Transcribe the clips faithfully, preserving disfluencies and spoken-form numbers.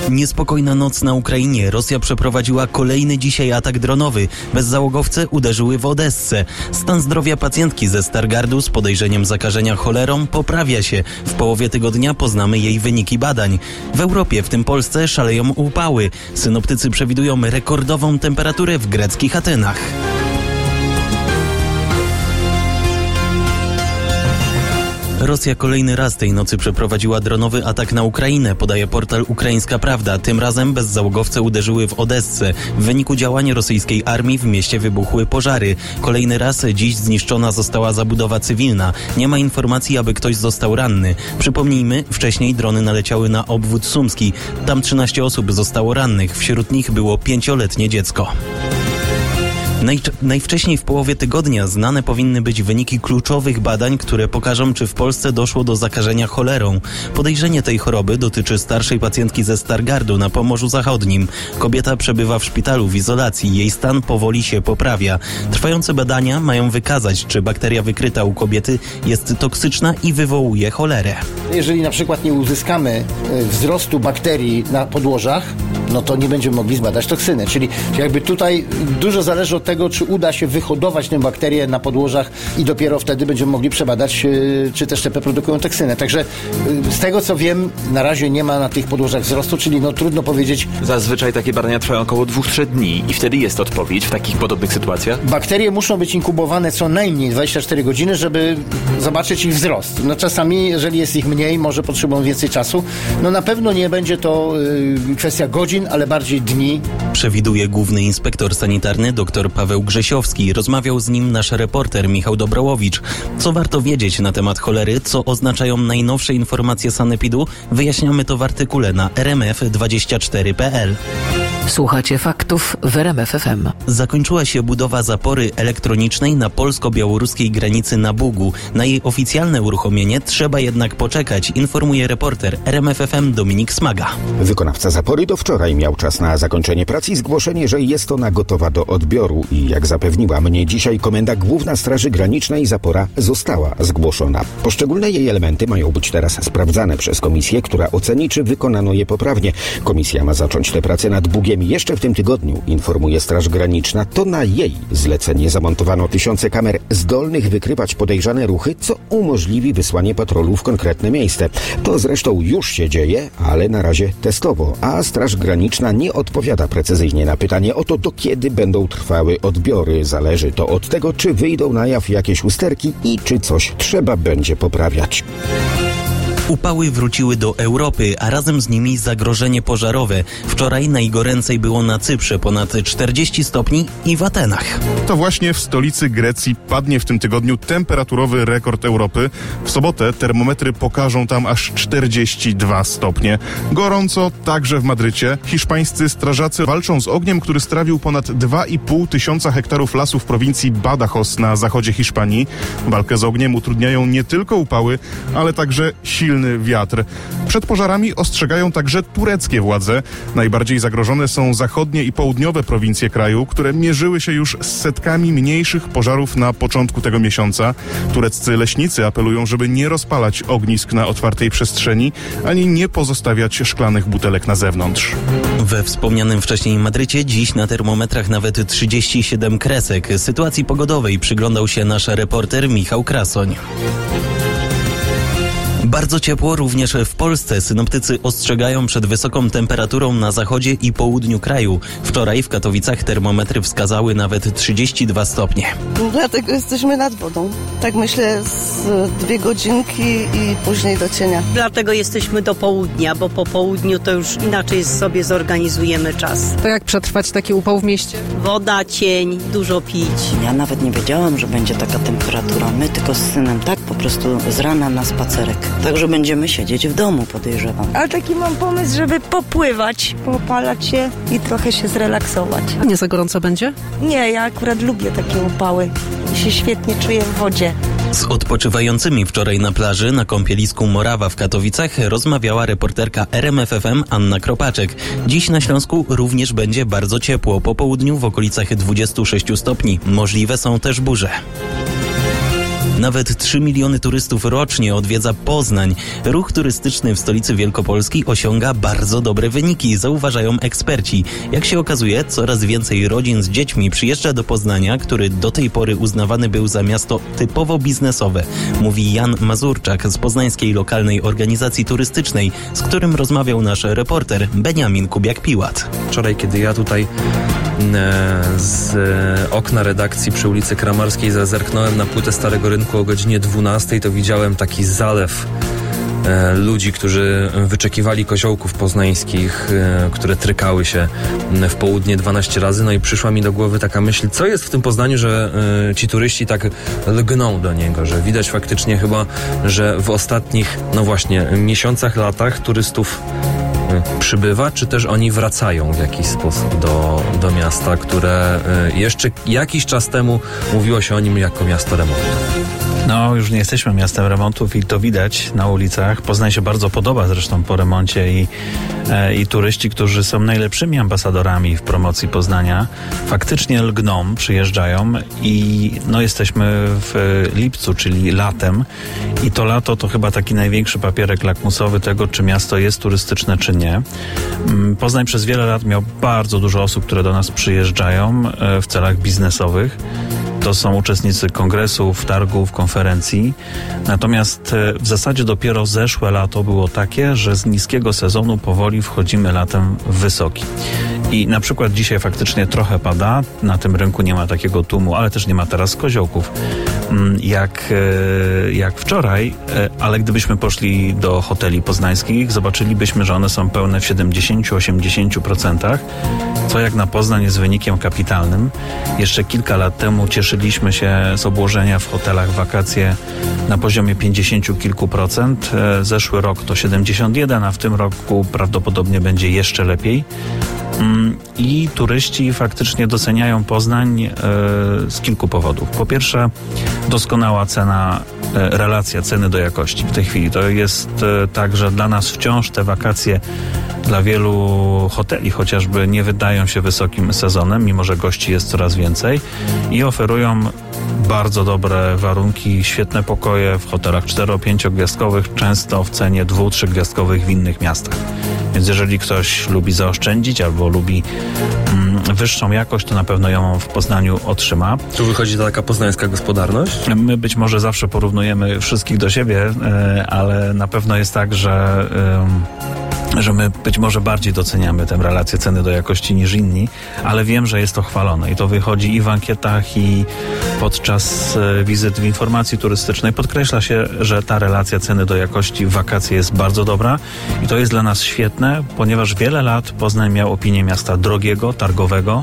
Niespokojna noc na Ukrainie. Rosja przeprowadziła kolejny dzisiaj atak dronowy. Bezzałogowce uderzyły w Odessę. Stan zdrowia pacjentki ze Stargardu z podejrzeniem zakażenia cholerą poprawia się. W połowie tygodnia poznamy jej wyniki badań. W Europie, w tym Polsce, szaleją upały. Synoptycy przewidują rekordową temperaturę w greckich Atenach. Rosja kolejny raz tej nocy przeprowadziła dronowy atak na Ukrainę, podaje portal Ukraińska Prawda. Tym razem bezzałogowce uderzyły w Odessę. W wyniku działań rosyjskiej armii w mieście wybuchły pożary. Kolejny raz dziś zniszczona została zabudowa cywilna. Nie ma informacji, aby ktoś został ranny. Przypomnijmy, wcześniej drony naleciały na obwód sumski. Tam trzynaście osób zostało rannych. Wśród nich było pięcioletnie dziecko. Naj, najwcześniej w połowie tygodnia znane powinny być wyniki kluczowych badań, które pokażą, czy w Polsce doszło do zakażenia cholerą. Podejrzenie tej choroby dotyczy starszej pacjentki ze Stargardu na Pomorzu Zachodnim. Kobieta przebywa w szpitalu w izolacji. Jej stan powoli się poprawia. Trwające badania mają wykazać, czy bakteria wykryta u kobiety jest toksyczna i wywołuje cholerę. Jeżeli na przykład nie uzyskamy wzrostu bakterii na podłożach, no to nie będziemy mogli zbadać toksyny. Czyli jakby tutaj dużo zależy od tego, czy uda się wyhodować tę bakterię na podłożach i dopiero wtedy będziemy mogli przebadać, czy te szczepy produkują toksynę. Także z tego, co wiem, na razie nie ma na tych podłożach wzrostu, czyli no trudno powiedzieć. Zazwyczaj takie badania trwają około dwóch do trzech dni i wtedy jest odpowiedź w takich podobnych sytuacjach? Bakterie muszą być inkubowane co najmniej dwadzieścia cztery godziny, żeby zobaczyć ich wzrost. No czasami, jeżeli jest ich mniej, może potrzebują więcej czasu. No na pewno nie będzie to y, kwestia godzin, ale bardziej dni. Przewiduje główny inspektor sanitarny dr Paweł Grzesiowski. Rozmawiał z nim nasz reporter Michał Dobrołowicz. Co warto wiedzieć na temat cholery, co oznaczają najnowsze informacje sanepidu, wyjaśniamy to w artykule na r m f dwadzieścia cztery kropka p l. Słuchacie faktów w R M F F M. Zakończyła się budowa zapory elektronicznej na polsko-białoruskiej granicy na Bugu. Na jej oficjalne uruchomienie trzeba jednak poczekać, informuje reporter R M F F M Dominik Smaga. Wykonawca zapory do wczoraj miał czas na zakończenie pracy i zgłoszenie, że jest ona gotowa do odbioru. I jak zapewniła mnie dzisiaj Komenda Główna Straży Granicznej, zapora została zgłoszona. Poszczególne jej elementy mają być teraz sprawdzane przez komisję, która oceni, czy wykonano je poprawnie. Komisja ma zacząć te prace nad Bugiem jeszcze w tym tygodniu, informuje Straż Graniczna. To na jej zlecenie zamontowano tysiące kamer zdolnych wykrywać podejrzane ruchy, co umożliwi wysłanie patrolu w konkretne miejsce. To zresztą już się dzieje, ale na razie testowo, a Straż Graniczna nie odpowiada precyzyjnie na pytanie o to, do kiedy będą trwały odbiory. Zależy to od tego, czy wyjdą na jaw jakieś usterki i czy coś trzeba będzie poprawiać. Upały wróciły do Europy, a razem z nimi zagrożenie pożarowe. Wczoraj najgoręcej było na Cyprze, ponad czterdzieści stopni, i w Atenach. To właśnie w stolicy Grecji padnie w tym tygodniu temperaturowy rekord Europy. W sobotę termometry pokażą tam aż czterdzieści dwa stopnie. Gorąco także w Madrycie. Hiszpańscy strażacy walczą z ogniem, który strawił ponad dwa i pół tysiąca hektarów lasu w prowincji Badajoz na zachodzie Hiszpanii. Walkę z ogniem utrudniają nie tylko upały, ale także silne wiatr. Przed pożarami ostrzegają także tureckie władze. Najbardziej zagrożone są zachodnie i południowe prowincje kraju, które mierzyły się już z setkami mniejszych pożarów na początku tego miesiąca. Tureccy leśnicy apelują, żeby nie rozpalać ognisk na otwartej przestrzeni, ani nie pozostawiać szklanych butelek na zewnątrz. We wspomnianym wcześniej Madrycie dziś na termometrach nawet trzydzieści siedem kresek. Sytuacji pogodowej przyglądał się nasz reporter Michał Krasoń. Bardzo ciepło również w Polsce. Synoptycy ostrzegają przed wysoką temperaturą na zachodzie i południu kraju. Wczoraj w Katowicach termometry wskazały nawet trzydzieści dwa stopnie. Dlatego jesteśmy nad wodą. Tak myślę, z dwie godzinki i później do cienia. Dlatego jesteśmy do południa, bo po południu to już inaczej sobie zorganizujemy czas. To jak przetrwać taki upał w mieście? Woda, cień, dużo pić. Ja nawet nie wiedziałam, że będzie taka temperatura. My tylko z synem tak po prostu z rana na spacerek. Także będziemy siedzieć w domu, podejrzewam. Ale taki mam pomysł, żeby popływać, popalać się i trochę się zrelaksować. A nie za gorąco będzie? Nie, ja akurat lubię takie upały. I się świetnie czuję w wodzie. Z odpoczywającymi wczoraj na plaży na kąpielisku Morawa w Katowicach rozmawiała reporterka R M F F M Anna Kropaczek. Dziś na Śląsku również będzie bardzo ciepło. Po południu w okolicach dwudziestu sześciu stopni. Możliwe są też burze. Nawet trzy miliony turystów rocznie odwiedza Poznań. Ruch turystyczny w stolicy Wielkopolski osiąga bardzo dobre wyniki, zauważają eksperci. Jak się okazuje, coraz więcej rodzin z dziećmi przyjeżdża do Poznania, który do tej pory uznawany był za miasto typowo biznesowe, mówi Jan Mazurczak z poznańskiej lokalnej organizacji turystycznej, z którym rozmawiał nasz reporter Beniamin Kubiak-Piłat. Wczoraj, kiedy ja tutaj z okna redakcji przy ulicy Kramarskiej zerknąłem na płytę Starego Rynku o godzinie dwunastej, to widziałem taki zalew ludzi, którzy wyczekiwali koziołków poznańskich, które trykały się w południe dwanaście razy. No i przyszła mi do głowy taka myśl, co jest w tym Poznaniu, że ci turyści tak lgną do niego, że widać faktycznie chyba, że w ostatnich, no właśnie, miesiącach, latach turystów przybywa, czy też oni wracają w jakiś sposób do, do miasta, które jeszcze jakiś czas temu mówiło się o nim jako miasto remontu. No, już nie jesteśmy miastem remontów i to widać na ulicach. Poznań się bardzo podoba zresztą po remoncie i, e, i turyści, którzy są najlepszymi ambasadorami w promocji Poznania, faktycznie lgną, przyjeżdżają i no jesteśmy w lipcu, czyli latem i to lato to chyba taki największy papierek lakmusowy tego, czy miasto jest turystyczne, czy nie. Poznań przez wiele lat miał bardzo dużo osób, które do nas przyjeżdżają e, w celach biznesowych. To są uczestnicy kongresów, targów, konferencji. Natomiast w zasadzie dopiero zeszłe lato było takie, że z niskiego sezonu powoli wchodzimy latem w wysoki. I na przykład dzisiaj faktycznie trochę pada, na tym rynku nie ma takiego tłumu, ale też nie ma teraz koziołków jak, jak wczoraj, ale gdybyśmy poszli do hoteli poznańskich, zobaczylibyśmy, że one są pełne w siedemdziesiąt do osiemdziesięciu procent, co jak na Poznań jest wynikiem kapitalnym. Jeszcze kilka lat temu cieszyliśmy się z obłożenia w hotelach wakacje na poziomie pięćdziesięciu kilku procent. Zeszły rok to siedemdziesiąt jeden, a w tym roku prawdopodobnie będzie jeszcze lepiej. I turyści faktycznie doceniają Poznań e, z kilku powodów. Po pierwsze, doskonała cena, e, relacja ceny do jakości w tej chwili. To jest e, tak, że dla nas wciąż te wakacje dla wielu hoteli chociażby nie wydają się wysokim sezonem, mimo że gości jest coraz więcej i oferują bardzo dobre warunki, świetne pokoje w hotelach cztero-pięciogwiazdkowych, często w cenie dwu-trzygwiazdkowych w innych miastach. Więc jeżeli ktoś lubi zaoszczędzić albo lubi mm, wyższą jakość, to na pewno ją w Poznaniu otrzyma. Tu wychodzi taka poznańska gospodarność? My być może zawsze porównujemy wszystkich do siebie, yy, ale na pewno jest tak, że yy, że my być może bardziej doceniamy tę relację ceny do jakości niż inni, ale wiem, że jest to chwalone i to wychodzi i w ankietach, i podczas wizyt w informacji turystycznej podkreśla się, że ta relacja ceny do jakości w wakacje jest bardzo dobra i to jest dla nas świetne, ponieważ wiele lat Poznań miał opinię miasta drogiego, targowego,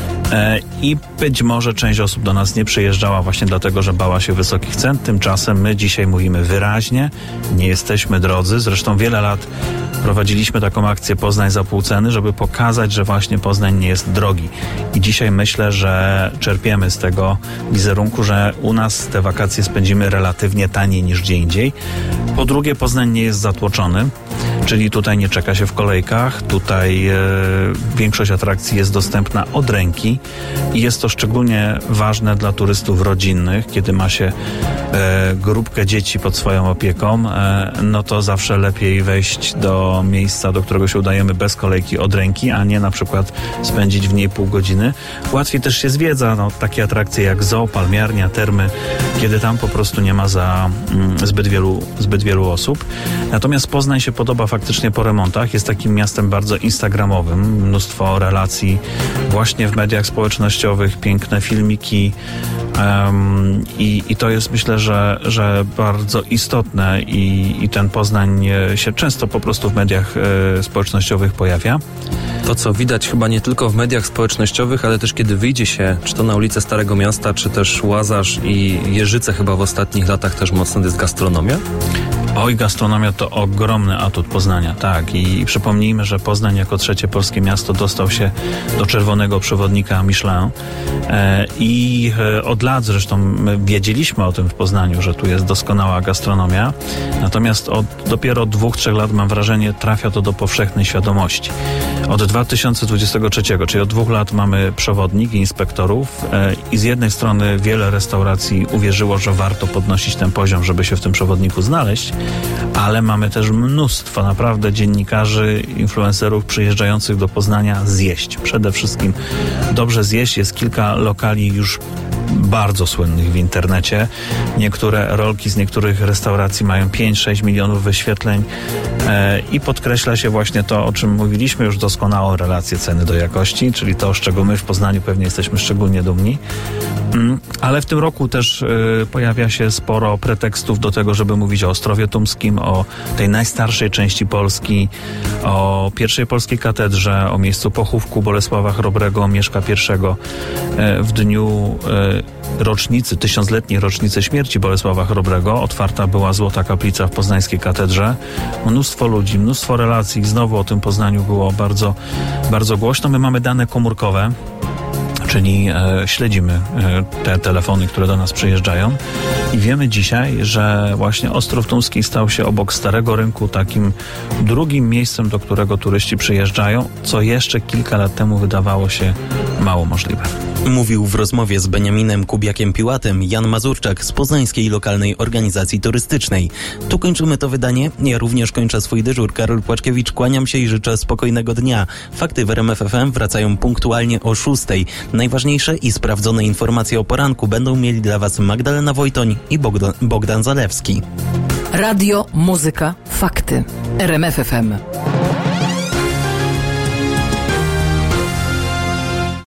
i być może część osób do nas nie przyjeżdżała właśnie dlatego, że bała się wysokich cen. Tymczasem my dzisiaj mówimy wyraźnie, nie jesteśmy drodzy. Zresztą wiele lat prowadziliśmy taką akcję Poznań za pół ceny, żeby pokazać, że właśnie Poznań nie jest drogi. I dzisiaj myślę, że czerpiemy z tego wizerunku, że u nas te wakacje spędzimy relatywnie taniej niż gdzie indziej. Po drugie, Poznań nie jest zatłoczony, czyli tutaj nie czeka się w kolejkach. Tutaj e, większość atrakcji jest dostępna od ręki i jest to szczególnie ważne dla turystów rodzinnych, kiedy ma się e, grupkę dzieci pod swoją opieką, e, no to zawsze lepiej wejść do miejsca, do którego się udajemy bez kolejki od ręki, a nie na przykład spędzić w niej pół godziny. Łatwiej też się zwiedza, no, takie atrakcje jak zoo, palmiarnia, termy, kiedy tam po prostu nie ma za mm, zbyt wielu, zbyt wielu osób. Natomiast Poznań się podoba faktycznie po remontach. Jest takim miastem bardzo instagramowym. Mnóstwo relacji właśnie w mediach społecznościowych, piękne filmiki um, i, i to jest, myślę, że, że bardzo istotne i, i ten Poznań się często po prostu w mediach e, społecznościowych pojawia. To, co widać chyba nie tylko w mediach społecznościowych, ale też kiedy wyjdzie się, czy to na ulicę Starego Miasta, czy też Łazarz i Jeżyce chyba w ostatnich latach też mocno jest gastronomia? Oj, gastronomia to ogromny atut Poznania, tak. I przypomnijmy, że Poznań jako trzecie polskie miasto dostał się do czerwonego przewodnika Michelin. E, I e, od lat zresztą my wiedzieliśmy o tym w Poznaniu, że tu jest doskonała gastronomia. Natomiast od dopiero dwóch, trzech lat, mam wrażenie, trafia to do powszechnej świadomości. Od dwa tysiące dwudziestego trzeciego, czyli od dwóch lat, mamy przewodnik i inspektorów e, i z jednej strony wiele restauracji uwierzyło, że warto podnosić ten poziom, żeby się w tym przewodniku znaleźć, ale mamy też mnóstwo naprawdę dziennikarzy, influencerów przyjeżdżających do Poznania zjeść. Przede wszystkim dobrze zjeść. Jest kilka lokali już bardzo słynnych w internecie. Niektóre rolki z niektórych restauracji mają pięć sześć milionów wyświetleń e, i podkreśla się właśnie to, o czym mówiliśmy już, doskonałą relację ceny do jakości, czyli to, z czego my w Poznaniu pewnie jesteśmy szczególnie dumni. Mm, ale w tym roku też y, pojawia się sporo pretekstów do tego, żeby mówić o Ostrowie Tumskim, o tej najstarszej części Polski, o pierwszej polskiej katedrze, o miejscu pochówku Bolesława Chrobrego, Mieszka pierwszego. Y, w dniu y, rocznicy, tysiącletniej rocznicy śmierci Bolesława Chrobrego otwarta była Złota Kaplica w poznańskiej katedrze. Mnóstwo ludzi, mnóstwo relacji. Znowu o tym Poznaniu było bardzo, bardzo głośno. My mamy dane komórkowe, czyli e, śledzimy e, te telefony, które do nas przyjeżdżają i wiemy dzisiaj, że właśnie Ostrów Tumski stał się obok Starego Rynku takim drugim miejscem, do którego turyści przyjeżdżają, co jeszcze kilka lat temu wydawało się mało możliwe. Mówił w rozmowie z Beniaminem Kubiakiem-Piłatem Jan Mazurczak z Poznańskiej Lokalnej Organizacji Turystycznej. Tu kończymy to wydanie. Ja również kończę swój dyżur. Karol Płaczkiewicz, kłaniam się i życzę spokojnego dnia. Fakty w R M F F M wracają punktualnie o szóstej. Najważniejsze i sprawdzone informacje o poranku będą mieli dla Was Magdalena Wojtoń i Bogdan, Bogdan Zalewski. Radio, muzyka, fakty. R M F F M.